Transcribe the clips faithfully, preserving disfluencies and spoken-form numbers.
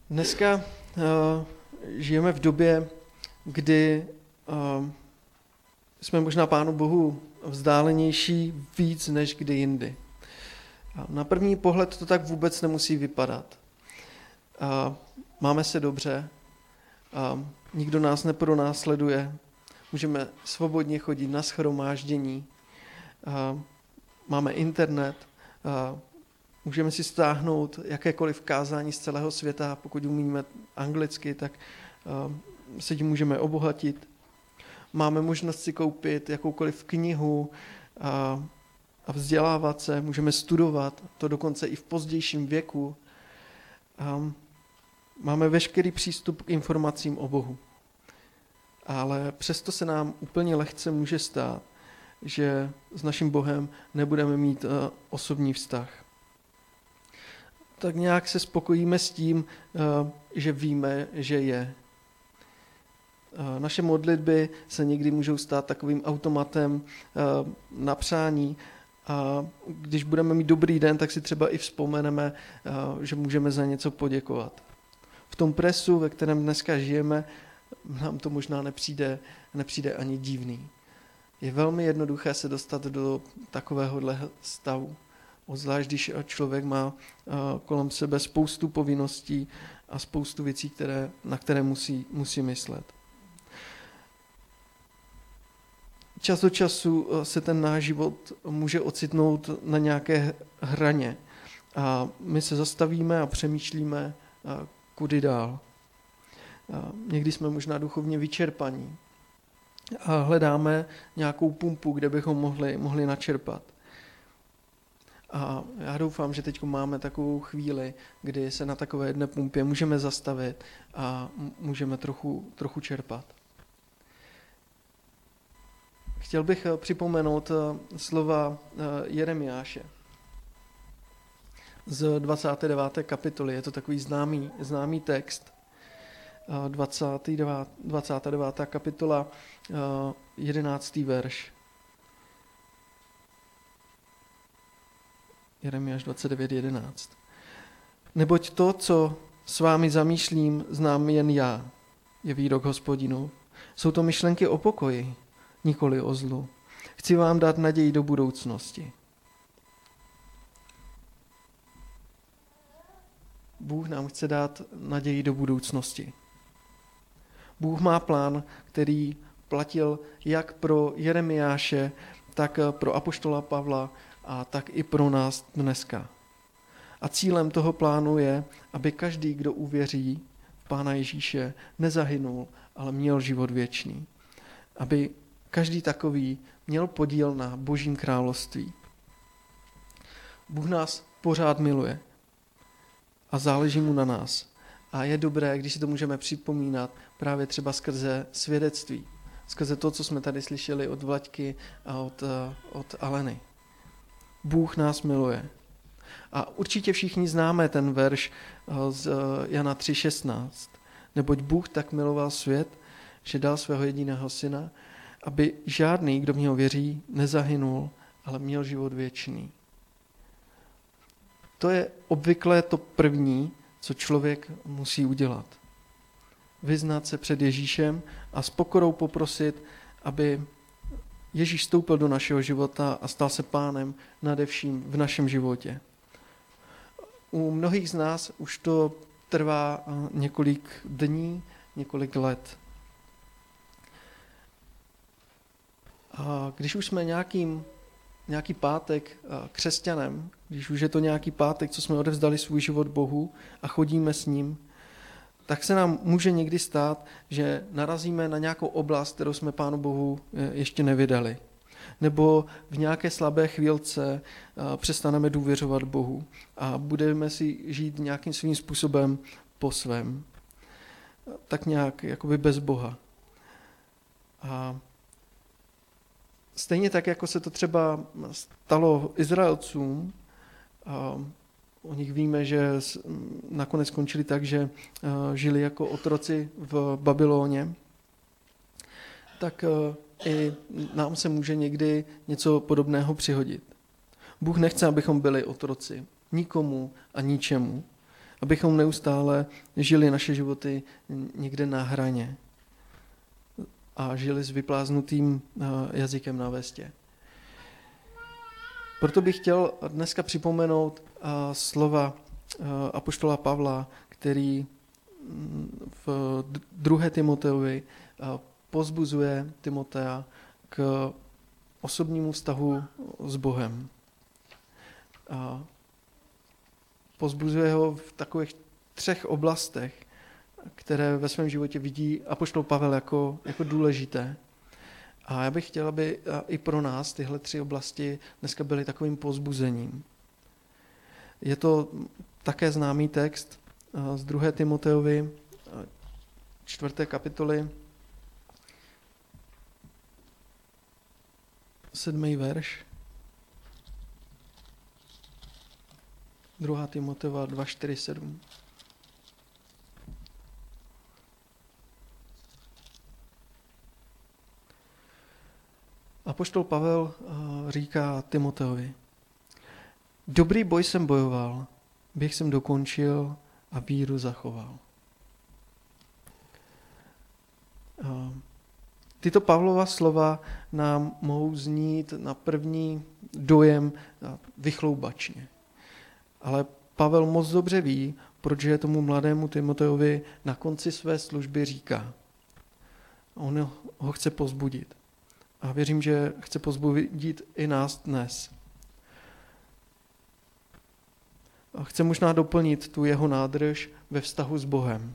Dneska uh, žijeme v době, kdy uh, jsme možná Pánu Bohu vzdálenější víc než kdy jindy. A na první pohled to tak vůbec nemusí vypadat. Uh, máme se dobře, uh, nikdo nás nepronásleduje, můžeme svobodně chodit na shromáždění, uh, máme internet, uh, můžeme si stáhnout jakékoliv kázání z celého světa, pokud umíme anglicky, tak uh, se tím můžeme obohatit. Máme možnost si koupit jakoukoliv knihu a, a vzdělávat se, můžeme studovat, to dokonce i v pozdějším věku. Um, máme veškerý přístup k informacím o Bohu. Ale přesto se nám úplně lehce může stát, že s naším Bohem nebudeme mít uh, osobní vztah. Tak nějak se spokojíme s tím, uh, že víme, že je. Uh, naše modlitby se někdy můžou stát takovým automatem uh, na přání. A když budeme mít dobrý den, tak si třeba i vzpomeneme, uh, že můžeme za něco poděkovat. V tom presu, ve kterém dneska žijeme, nám to možná nepřijde, nepřijde ani divný. Je velmi jednoduché se dostat do takovéhohle stavu. Zvlášť, když člověk má kolem sebe spoustu povinností a spoustu věcí, které, na které musí, musí myslet. Čas od času se ten náš život může ocitnout na nějaké hraně. A my se zastavíme a přemýšlíme, kudy dál. A někdy jsme možná duchovně vyčerpaní a hledáme nějakou pumpu, kde bychom mohli, mohli načerpat. A já doufám, že teď máme takovou chvíli, kdy se na takové jedné pumpě můžeme zastavit a můžeme trochu, trochu čerpat. Chtěl bych připomenout slova Jeremiáše z dvacáté deváté kapitoly. Je to takový známý, známý text. dvacátá devátá kapitola, jedenáctý verš. Jeremiáš dvacet devět jedenáct. Neboť to, co s vámi zamýšlím, znám jen já, je výrok Hospodinův. Jsou to myšlenky o pokoji, nikoli o zlu. Chci vám dát naději do budoucnosti. Bůh nám chce dát naději do budoucnosti. Bůh má plán, který platil jak pro Jeremiáše, tak pro apoštola Pavla a tak i pro nás dneska. A cílem toho plánu je, aby každý, kdo uvěří v Pána Ježíše, nezahynul, ale měl život věčný. Aby každý takový měl podíl na Božím království. Bůh nás pořád miluje a záleží mu na nás. A je dobré, když si to můžeme připomínat právě třeba skrze svědectví. Skrze to, co jsme tady slyšeli od Vlaďky a od, od Aleny. Bůh nás miluje. A určitě všichni známe ten verš z Jana tři šestnáct. Neboť Bůh tak miloval svět, že dal svého jediného syna, aby žádný, kdo v něho věří, nezahynul, ale měl život věčný. To je obvykle to první, co člověk musí udělat. Vyznat se před Ježíšem a s pokorou poprosit, aby Ježíš vstoupil do našeho života a stal se pánem nade vším v našem životě. U mnohých z nás už to trvá několik dní, několik let. A když už jsme nějakým, nějaký pátek křesťanem, když už je to nějaký pátek, co jsme odevzdali svůj život Bohu a chodíme s ním, tak se nám může někdy stát, že narazíme na nějakou oblast, kterou jsme Pánu Bohu ještě nevydali. Nebo v nějaké slabé chvílce přestaneme důvěřovat Bohu a budeme si žít nějakým svým způsobem po svém. Tak nějak jakoby bez Boha. A stejně tak, jako se to třeba stalo Izraelcům, a o nich víme, že nakonec skončili tak, že žili jako otroci v Babyloně, tak i nám se může někdy něco podobného přihodit. Bůh nechce, abychom byli otroci nikomu a ničemu, abychom neustále žili naše životy někde na hraně a žili s vypláznutým jazykem na vestě. Proto bych chtěl dneska připomenout slova apoštola Pavla, který v druhé Timoteovi pozbuzuje Timotea k osobnímu vztahu s Bohem. A pozbuzuje ho v takových třech oblastech, které ve svém životě vidí apoštol Pavel jako, jako důležité. A já bych chtěl, aby i pro nás tyhle tři oblasti dneska byly takovým pozbuzením. Je to také známý text z druhé Timoteovi, čtvrté kapitoly, sedmý verš. druhá Timoteova dva, čtyři, sedm. Apoštol Pavel říká Timoteovi: Dobrý boj jsem bojoval, běh jsem dokončil a víru zachoval. Tyto Pavlova slova nám mohou znít na první dojem vychloubačně. Ale Pavel moc dobře ví, proč je tomu mladému Timoteovi na konci své služby říká. On ho chce pozbudit. A věřím, že chce pozbudit i nás dnes. A chce možná doplnit tu jeho nádrž ve vztahu s Bohem.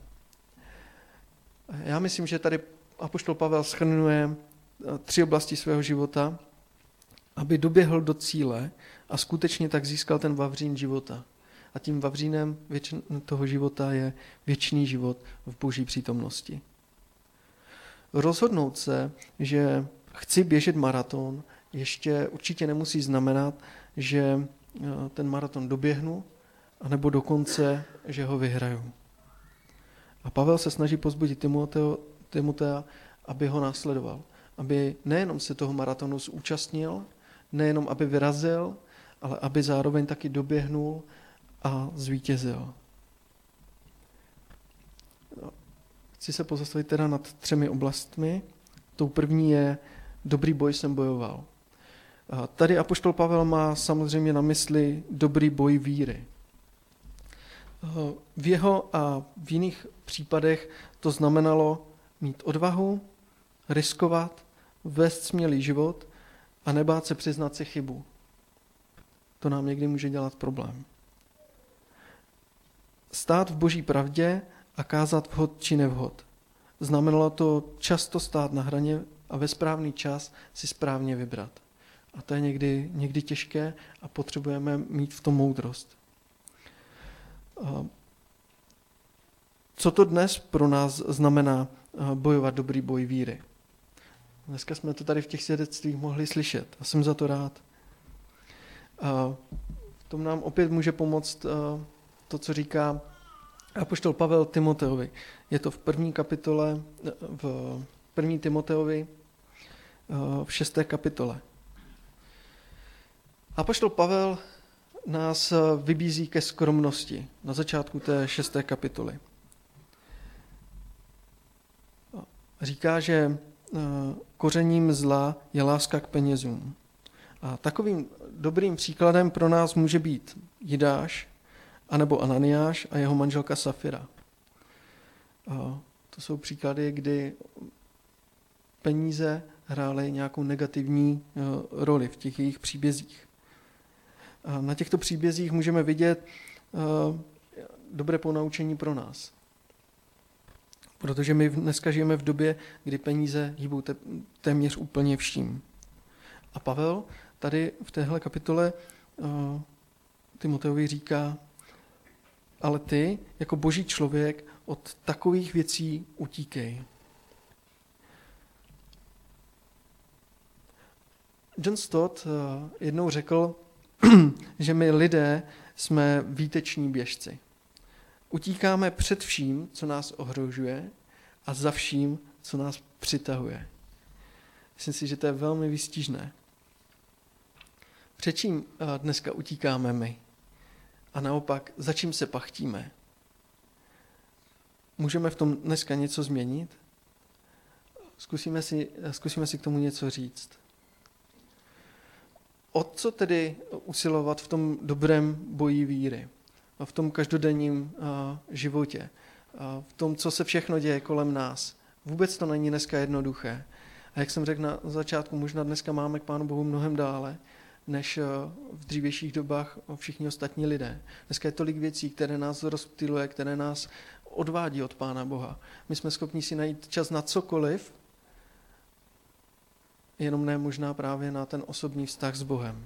Já myslím, že tady apoštol Pavel shrnuje tři oblasti svého života, aby doběhl do cíle a skutečně tak získal ten vavřín života. A tím vavřínem toho života je věčný život v Boží přítomnosti. Rozhodnout se, že chci běžet maraton, ještě určitě nemusí znamenat, že ten maraton doběhnu, anebo dokonce, že ho vyhraju. A Pavel se snaží pozbudit Timoteo, Timotea, aby ho následoval. Aby nejenom se toho maratonu zúčastnil, nejenom aby vyrazil, ale aby zároveň taky doběhnul a zvítězil. Chci se pozastavit teda nad třemi oblastmi. Tou první je dobrý boj jsem bojoval. A tady apoštol Pavel má samozřejmě na mysli dobrý boj víry. V jeho a v jiných případech to znamenalo mít odvahu, riskovat, vést smělý život a nebát se přiznat si chybu. To nám někdy může dělat problém. Stát v Boží pravdě a kázat vhod či nevhod. Znamenalo to často stát na hraně a ve správný čas si správně vybrat. A to je někdy, někdy těžké a potřebujeme mít v tom moudrost. Co to dnes pro nás znamená bojovat dobrý boj víry? Dneska jsme to tady v těch svědectvích mohli slyšet a jsem za to rád. V tom nám opět může pomoct to, co říká apoštol Pavel Timoteovi. Je to v první kapitole, v první Timoteovi, v šesté kapitole. Apoštol Pavel nás vybízí ke skromnosti na začátku té šesté kapitoly. Říká, že kořením zla je láska k penězům. A takovým dobrým příkladem pro nás může být Jidáš, anebo Ananiáš a jeho manželka Safira. A to jsou příklady, kdy peníze hrály nějakou negativní roli v těch jejich příbězích. A na těchto příbězích můžeme vidět dobré ponaučení pro nás. Protože my dneska žijeme v době, kdy peníze hýbou téměř úplně vším. A Pavel tady v téhle kapitole Timoteovi říká: ale ty, jako boží člověk, od takových věcí utíkej. John Stott jednou řekl, že my lidé jsme výteční běžci. Utíkáme před vším, co nás ohrožuje, a za vším, co nás přitahuje. Myslím si, že to je velmi výstižné. Před čím dneska utíkáme my? A naopak, za čím se pachtíme? můžeme v tom dneska něco změnit? Zkusíme si, zkusíme si k tomu něco říct. O co tedy usilovat v tom dobrém boji víry? V tom každodenním životě? V tom, co se všechno děje kolem nás? Vůbec to není dneska jednoduché. A jak jsem řekl na začátku, možná dneska máme k Pánu Bohu mnohem dále, než v dřívějších dobách všichni ostatní lidé. Dneska je tolik věcí, které nás rozptyluje, které nás odvádí od Pána Boha. My jsme schopni si najít čas na cokoliv, jenom ne možná právě na ten osobní vztah s Bohem.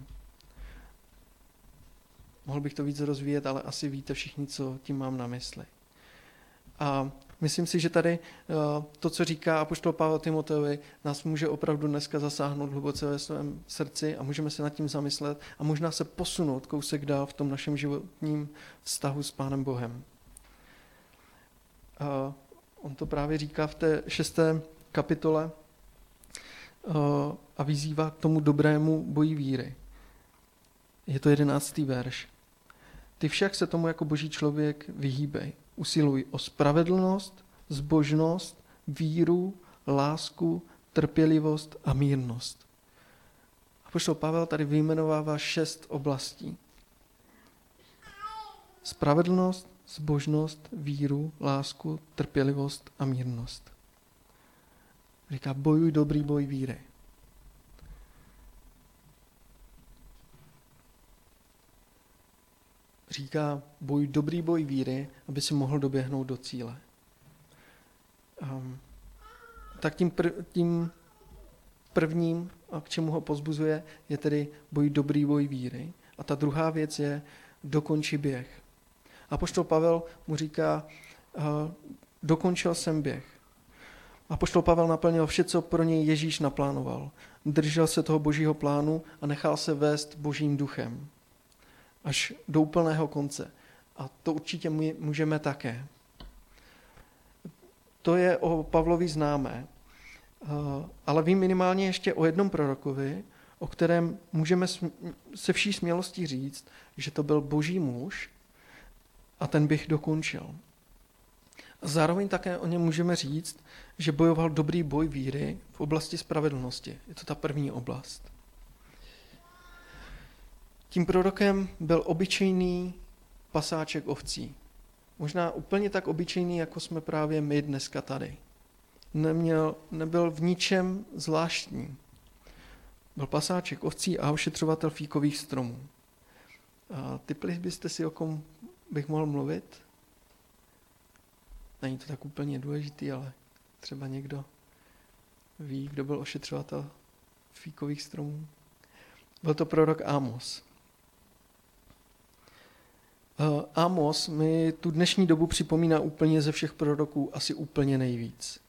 Mohl bych to víc rozvíjet, ale asi víte všichni, co tím mám na mysli. A myslím si, že tady to, co říká apoštol Pavel Timoteovi, nás může opravdu dneska zasáhnout hluboce ve svém srdci a můžeme se nad tím zamyslet a možná se posunout kousek dál v tom našem životním vztahu s Pánem Bohem. A on to právě říká v té šesté kapitole a vyzývá k tomu dobrému boji víry. Je to jedenáctý verš. Ty však se tomu jako boží člověk vyhýbej. Usiluj o spravedlnost, zbožnost, víru, lásku, trpělivost a mírnost. Apoštol Pavel tady vyjmenovává šest oblastí. Spravedlnost, zbožnost, víru, lásku, trpělivost a mírnost. Říká, bojuj dobrý boj víry. Říká, boj dobrý boj víry, aby si mohl doběhnout do cíle. Um, tak tím, prv, tím prvním, a k čemu ho pozbuzuje, je tedy boj dobrý boj víry. A ta druhá věc je dokonči běh. Apoštol Pavel mu říká, uh, dokončil jsem běh. Apoštol Pavel naplnil vše, co pro něj Ježíš naplánoval. Držel se toho božího plánu a nechal se vést božím duchem. Až do úplného konce. A to určitě můžeme také. To je o Pavlovi známé. Ale vím minimálně ještě o jednom prorokovi, o kterém můžeme se vší smělostí říct, že to byl boží muž a ten běh dokončil. A zároveň také o něm můžeme říct, že bojoval dobrý boj víry v oblasti spravedlnosti. Je to ta první oblast. Tím prorokem byl obyčejný pasáček ovcí. Možná úplně tak obyčejný, jako jsme právě my dneska tady. Neměl, nebyl v ničem zvláštní. Byl pasáček ovcí a ošetřovatel fíkových stromů. A tipli byste si, o kom bych mohl mluvit? Není to tak úplně důležitý, ale třeba někdo ví, kdo byl ošetřovatel fíkových stromů. Byl to prorok Ámos. Ámos mi tu dnešní dobu připomíná úplně ze všech proroků asi úplně nejvíc.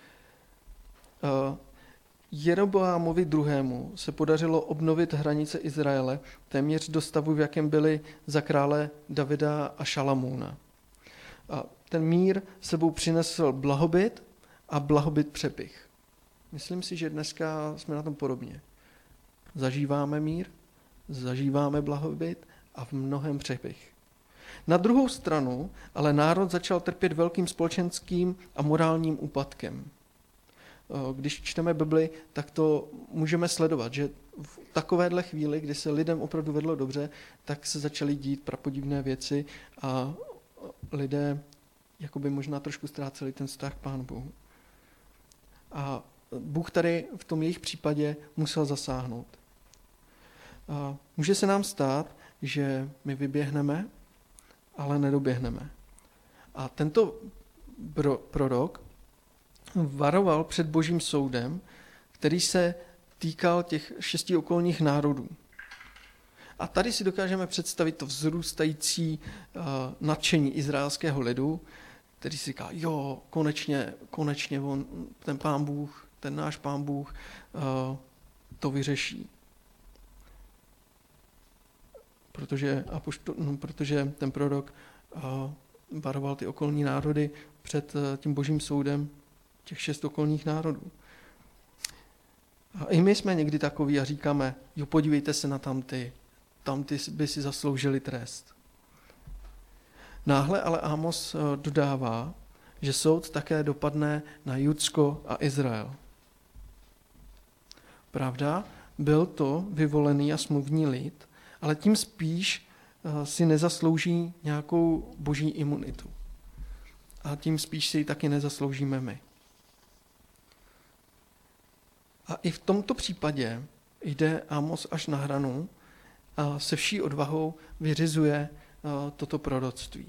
Jeroboámovi druhému se podařilo obnovit hranice Izraele téměř do stavu, v jakém byly za krále Davida a Šalamouna. A ten mír sebou přinesl blahobyt a blahobyt přepych. Myslím si, že dneska jsme na tom podobně. Zažíváme mír, zažíváme blahobyt a v mnohem přepych. Na druhou stranu ale národ začal trpět velkým společenským a morálním úpadkem. Když čteme Bibli, tak to můžeme sledovat, že v takovéhle chvíli, kdy se lidem opravdu vedlo dobře, tak se začaly dít prapodivné věci a lidé jakoby možná trošku ztráceli ten vztah k Pánu Bohu. A Bůh tady v tom jejich případě musel zasáhnout. A může se nám stát, že my vyběhneme, ale nedoběhneme. A tento prorok varoval před božím soudem, který se týkal těch šesti okolních národů. A tady si dokážeme představit to vzrůstající uh, nadšení izraelského lidu, který si říká, jo, konečně, konečně on, ten Pán Bůh, ten náš Pán Bůh uh, to vyřeší. Protože, apoštol, no, protože ten prorok uh, varoval ty okolní národy před uh, tím božím soudem těch šest okolních národů. A i my jsme někdy takoví a říkáme, jo, podívejte se na tamty, tamty by si zasloužili trest. Náhle ale Ámos dodává, že soud také dopadne na Judsko a Izrael. Pravda, byl to vyvolený a smluvní lid, ale tím spíš si nezaslouží nějakou boží imunitu. A tím spíš si ji taky nezasloužíme my. A i v tomto případě jde Amos až na hranu a se vší odvahou vyřizuje toto proroctví.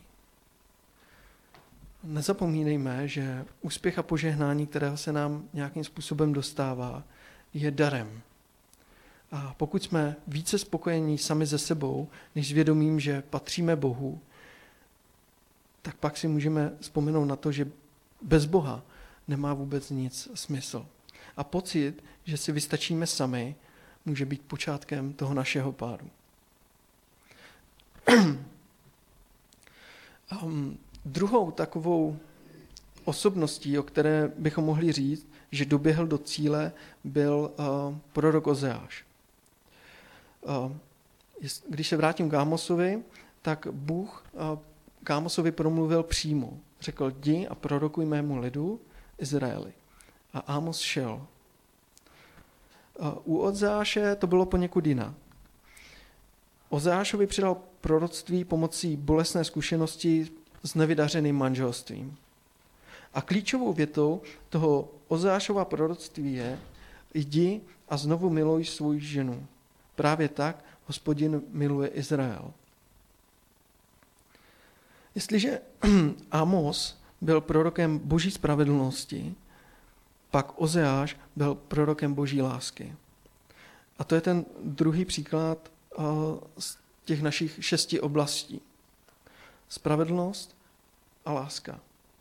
Nezapomínejme, že úspěch a požehnání, kterého se nám nějakým způsobem dostává, je darem. A pokud jsme více spokojení sami se sebou, než s vědomím, že patříme Bohu, tak pak si můžeme vzpomenout na to, že bez Boha nemá vůbec nic smysl. A pocit, že si vystačíme sami, může být počátkem toho našeho pádu. um, druhou takovou osobností, o které bychom mohli říct, že doběhl do cíle, byl uh, prorok Ozeáš. Uh, když se vrátím k Ámosovi, tak Bůh uh, k Ámosovi promluvil přímo. Řekl, jdi a prorokuj mému lidu Izraeli. A Ámos šel. Uh, u Ozeáše to bylo poněkud jinak. Ozeášovi předal proroctví pomocí bolestné zkušenosti s nevydařeným manželstvím. A klíčovou větou toho Ozeášova proroctví je, jdi a znovu miluj svou ženu. Právě tak Hospodin miluje Izrael. Jestliže Amos byl prorokem boží spravedlnosti, pak Ozeáš byl prorokem boží lásky. A to je ten druhý příklad z těch našich šesti oblastí. Spravedlnost a láska.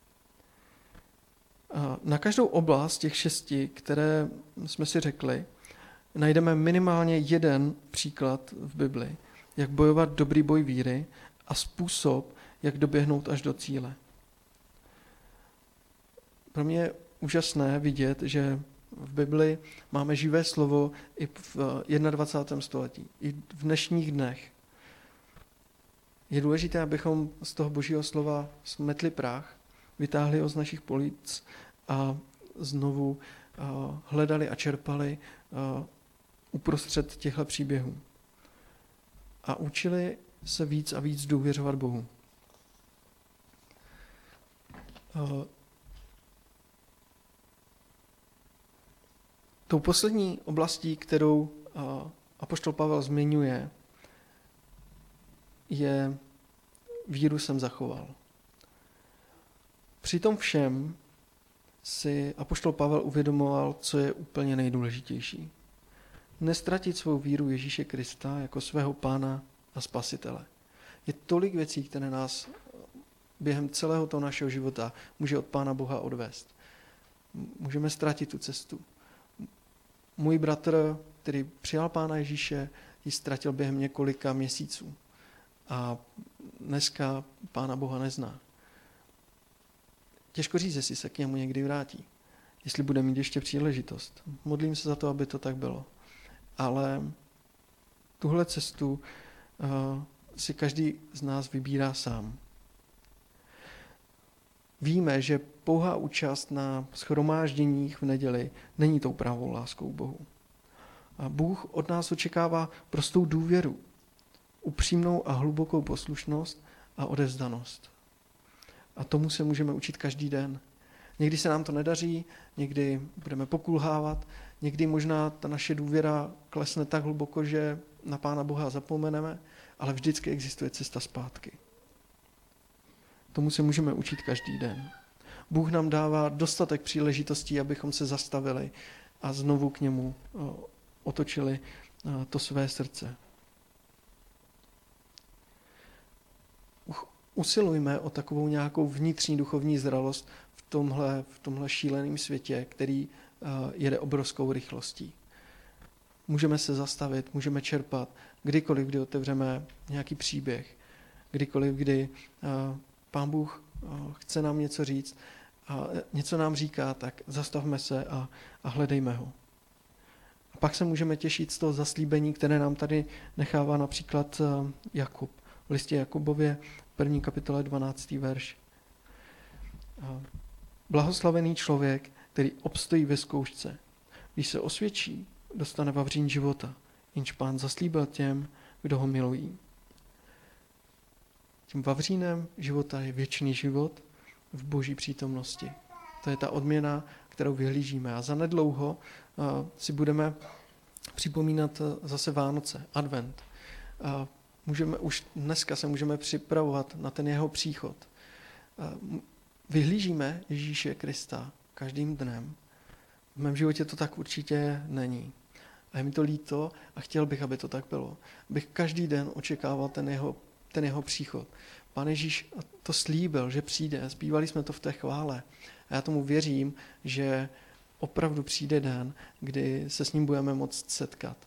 A na každou oblast těch šesti, které jsme si řekli, najdeme minimálně jeden příklad v Bibli, jak bojovat dobrý boj víry a způsob, jak doběhnout až do cíle. Pro mě je úžasné vidět, že v Bibli máme živé slovo i v dvacátém prvním století, i v dnešních dnech. Je důležité, abychom z toho božího slova smetli prach, vytáhli ho z našich polic a znovu hledali a čerpali uprostřed těchto příběhů. A učili se víc a víc důvěřovat Bohu. Tou poslední oblastí, kterou apoštol Pavel zmiňuje, je víru jsem zachoval. Při tom všem si apoštol Pavel uvědomoval, co je úplně nejdůležitější. Nestratit svou víru Ježíše Krista jako svého pána a spasitele. Je tolik věcí, které nás během celého toho našeho života může od Pána Boha odvést. Můžeme ztratit tu cestu. Můj bratr, který přijal Pána Ježíše, ji ztratil během několika měsíců. A dneska Pána Boha nezná. Těžko říct, jestli se k němu někdy vrátí. Jestli bude mít ještě příležitost. Modlím se za to, aby to tak bylo. Ale tuhle cestu uh, si každý z nás vybírá sám. Víme, že pouhá účast na shromážděních v neděli není tou pravou láskou Bohu. A Bůh od nás očekává prostou důvěru, upřímnou a hlubokou poslušnost a odevzdanost. A tomu se můžeme učit každý den. Někdy se nám to nedaří, někdy budeme pokulhávat, někdy možná ta naše důvěra klesne tak hluboko, že na Pána Boha zapomeneme, ale vždycky existuje cesta zpátky. Tomu se můžeme učit každý den. Bůh nám dává dostatek příležitostí, abychom se zastavili a znovu k němu otočili to své srdce. Usilujme o takovou nějakou vnitřní duchovní zralost v tomhle, v tomhle šíleném světě, který jede obrovskou rychlostí. Můžeme se zastavit, můžeme čerpat kdykoliv, kdy otevřeme nějaký příběh, kdykoliv, kdy Pán Bůh chce nám něco říct a něco nám říká, tak zastavme se a, a hledejme ho. A pak se můžeme těšit z toho zaslíbení, které nám tady nechává například Jakub. V listě Jakubově první kapitole dvanáctý verš. Blahoslavený člověk, který obstojí ve zkoušce. Když se osvědčí, dostane vavřín života, jenž Pán zaslíbil těm, kdo ho milují. Tím vavřínem života je věčný život v Boží přítomnosti. To je ta odměna, kterou vyhlížíme. A zanedlouho uh, si budeme připomínat zase Vánoce, advent. Uh, můžeme, už dneska se můžeme připravovat na ten jeho příchod. Uh, vyhlížíme Ježíše Krista každým dnem. V mém životě to tak určitě není. A je mi to líto a chtěl bych, aby to tak bylo. Abych každý den očekával ten jeho, ten jeho příchod. Pán Ježíš to slíbil, že přijde. Zpívali jsme to v té chvále. A já tomu věřím, že opravdu přijde den, kdy se s ním budeme moct setkat.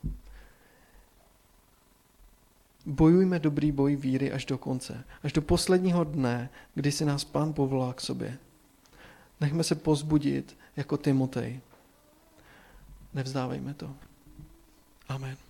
Bojujme dobrý boj víry až do konce. Až do posledního dne, kdy si nás Pán povolá k sobě. Nechme se povzbudit jako Timotej. Nevzdávejme to. Amen.